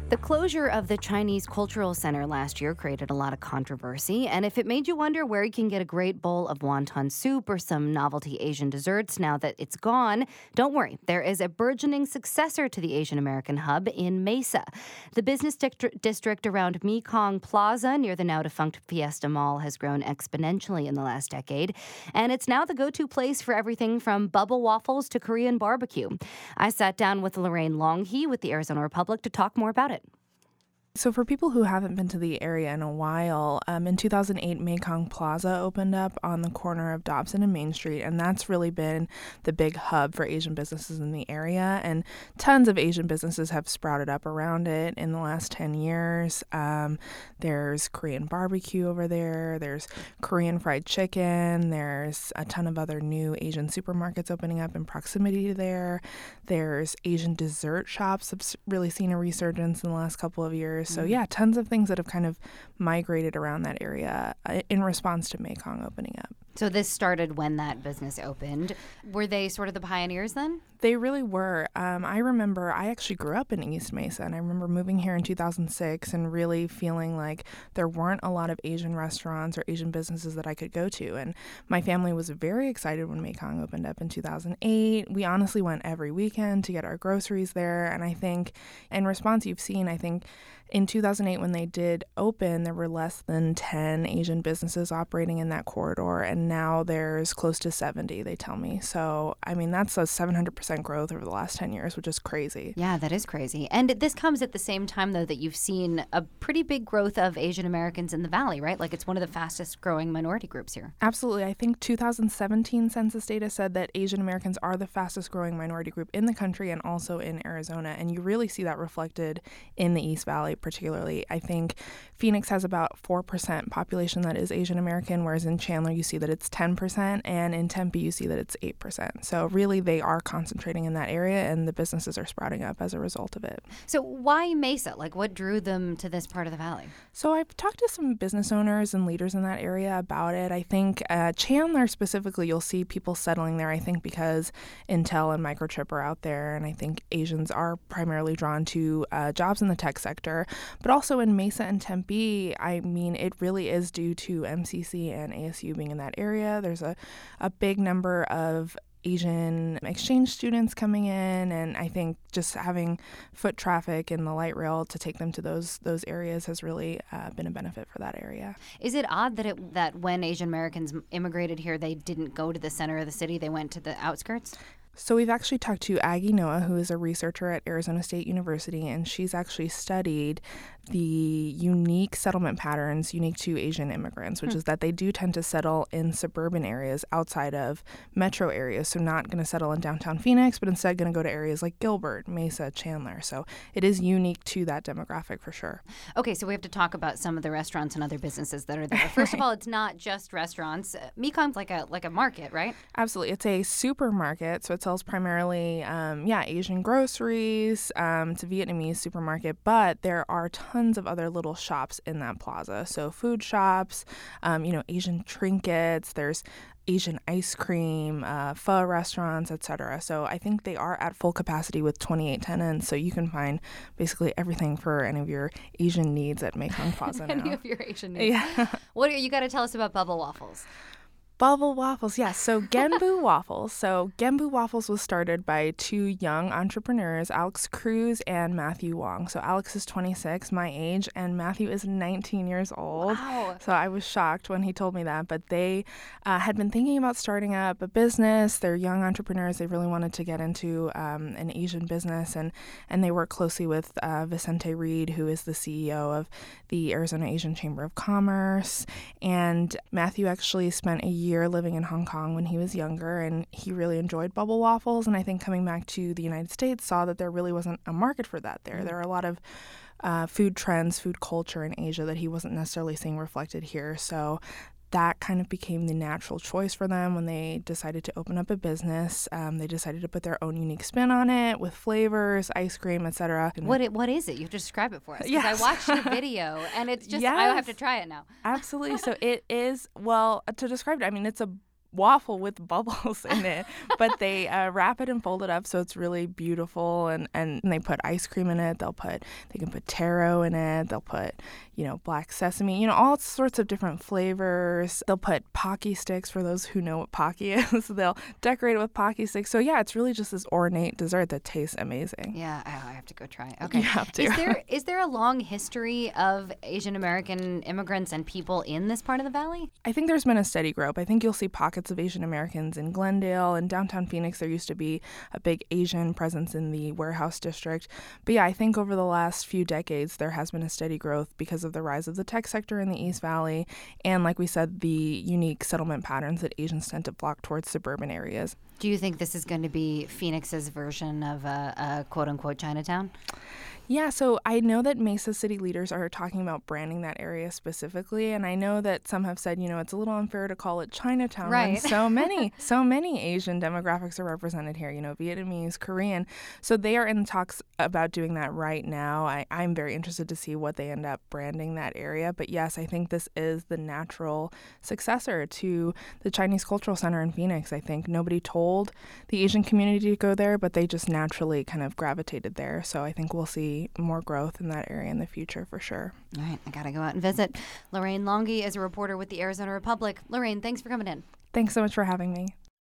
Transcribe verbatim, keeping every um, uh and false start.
The closure of the Chinese Cultural Center last year created a lot of controversy, and if it made you wonder where you can get a great bowl of wonton soup or some novelty Asian desserts now that it's gone, don't worry. There is a burgeoning successor to the Asian American hub in Mesa. The business district, district around Mekong Plaza near the now-defunct Fiesta Mall has grown exponentially in the last decade, and it's now the go-to place for everything from bubble waffles to Korean barbecue. I sat down with Lorraine Longhee with the Arizona Republic to talk more about it. So for people who haven't been to the area in a while, um, in two thousand eight, Mekong Plaza opened up on the corner of Dobson and Main Street, and that's really been the big hub for Asian businesses in the area, and tons of Asian businesses have sprouted up around it in the last ten years. Um, there's Korean barbecue over there, there's Korean fried chicken, there's a ton of other new Asian supermarkets opening up in proximity to there, there's Asian dessert shops that have really seen a resurgence in the last couple of years. So yeah, tons of things that have kind of migrated around that area uh, in response to Mekong opening up. So this started when that business opened. Were they sort of the pioneers then? They really were. Um, I remember I actually grew up in East Mesa, and I remember moving here in two thousand six and really feeling like there weren't a lot of Asian restaurants or Asian businesses that I could go to. And my family was very excited when Mekong opened up in two thousand eight. We honestly went every weekend to get our groceries there. And I think in response, you've seen, I think, in two thousand eight, when they did open, there were less than ten Asian businesses operating in that corridor, and now there's close to seventy, they tell me. So, I mean, that's a seven hundred percent growth over the last ten years, which is crazy. Yeah, that is crazy. And this comes at the same time, though, that you've seen a pretty big growth of Asian Americans in the Valley, right? Like, it's one of the fastest growing minority groups here. Absolutely. I think two thousand seventeen census data said that Asian Americans are the fastest growing minority group in the country and also in Arizona. And you really see that reflected in the East Valley. Particularly, I think Phoenix has about four percent population that is Asian American, whereas in Chandler you see that it's ten percent, and in Tempe you see that it's eight percent. So really they are concentrating in that area, and the businesses are sprouting up as a result of it. So why Mesa? Like, what drew them to this part of the valley? So I've talked to some business owners and leaders in that area about it. I think uh, Chandler specifically, you'll see people settling there, I think because Intel and Microchip are out there, and I think Asians are primarily drawn to uh, jobs in the tech sector. But also in Mesa and Tempe, I mean, it really is due to M C C and A S U being in that area. There's a, a big number of Asian exchange students coming in, and I think just having foot traffic and the light rail to take them to those those areas has really uh, been a benefit for that area. Is it odd that it that when Asian Americans immigrated here, they didn't go to the center of the city, they went to the outskirts? So we've actually talked to Aggie Noah, who is a researcher at Arizona State University, and she's actually studied the unique settlement patterns unique to Asian immigrants, which hmm. is that they do tend to settle in suburban areas outside of metro areas. So not going to settle in downtown Phoenix, but instead going to go to areas like Gilbert, Mesa, Chandler. So it is unique to that demographic for sure. Okay, so we have to talk about some of the restaurants and other businesses that are there. First of all, it's not just restaurants. Uh, Mekong's like a like a market, right? Absolutely. It's a supermarket, so it's sells primarily, um, yeah, Asian groceries. Um, it's a Vietnamese supermarket, but there are tons of other little shops in that plaza. So food shops, um, you know, Asian trinkets. There's Asian ice cream, uh, pho restaurants, et cetera. So I think they are at full capacity with twenty-eight tenants. So you can find basically everything for any of your Asian needs at Mekong Plaza now. Any of your Asian needs. Yeah. What are, you got to tell us about Bubble Waffles. Bubble waffles, yes. So Genbu Waffles. So Genbu Waffles was started by two young entrepreneurs, Alex Cruz and Matthew Wong. So Alex is twenty-six, my age, and Matthew is nineteen years old. Wow. So I was shocked when he told me that. But they uh, had been thinking about starting up a business. They're young entrepreneurs. They really wanted to get into um, an Asian business, and, and they work closely with uh, Vicente Reed, who is the C E O of the Arizona Asian Chamber of Commerce. And Matthew actually spent a year year living in Hong Kong when he was younger, and he really enjoyed bubble waffles. And I think coming back to the United States saw that there really wasn't a market for that there. Mm-hmm. There are a lot of uh, food trends, food culture in Asia that he wasn't necessarily seeing reflected here. So that kind of became the natural choice for them when they decided to open up a business. Um, they decided to put their own unique spin on it with flavors, ice cream, et cetera. What it, what is it? You have to describe it for us. Because yes. I watched the video, and it's just, yes. I have to try it now. Absolutely. So it is, well, to describe it, I mean, it's a waffle with bubbles in it, but they uh, wrap it and fold it up so it's really beautiful, and, and they put ice cream in it. They'll put, they can put taro in it. They'll put, you know, black sesame, you know, all sorts of different flavors. They'll put Pocky sticks for those who know what Pocky is. They'll decorate it with Pocky sticks. So yeah, it's really just this ornate dessert that tastes amazing. Yeah, oh, I have to go try it. Okay. You have to. Is there, is there a long history of Asian American immigrants and people in this part of the valley? I think there's been a steady growth. I think you'll see pockets of Asian Americans in Glendale and downtown Phoenix. There used to be a big Asian presence in the warehouse district. But yeah, I think over the last few decades, there has been a steady growth because of the rise of the tech sector in the East Valley. And like we said, the unique settlement patterns that Asians tend to flock towards suburban areas. Do you think this is going to be Phoenix's version of a, a quote-unquote Chinatown? Yeah, so I know that Mesa City leaders are talking about branding that area specifically, and I know that some have said, you know, it's a little unfair to call it Chinatown right. when so many, so many Asian demographics are represented here, you know, Vietnamese, Korean. So they are in talks about doing that right now. I, I'm very interested to see what they end up branding that area. But yes, I think this is the natural successor to the Chinese Cultural Center in Phoenix. I think nobody told the Asian community to go there, but they just naturally kind of gravitated there. So I think we'll see more growth in that area in the future for sure. All right, I gotta go out and visit. Lorraine Longy is a reporter with the Arizona Republic. Lorraine, thanks for coming in. Thanks so much for having me.